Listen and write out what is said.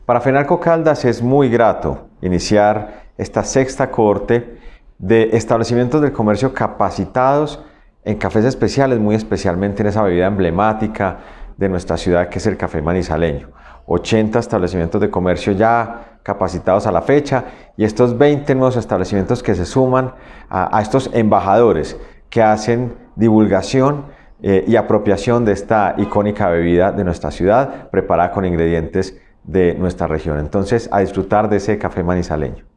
Para FENALCO Caldas es muy grato iniciar esta sexta cohorte de establecimientos del comercio capacitados en cafés especiales, muy especialmente en esa bebida emblemática de nuestra ciudad que es el café manizaleño. 80 establecimientos de comercio ya capacitados a la fecha y estos 20 nuevos establecimientos que se suman a estos embajadores que hacen divulgación y apropiación de esta icónica bebida de nuestra ciudad preparada con ingredientes de nuestra región. Entonces, a disfrutar de ese café manizaleño.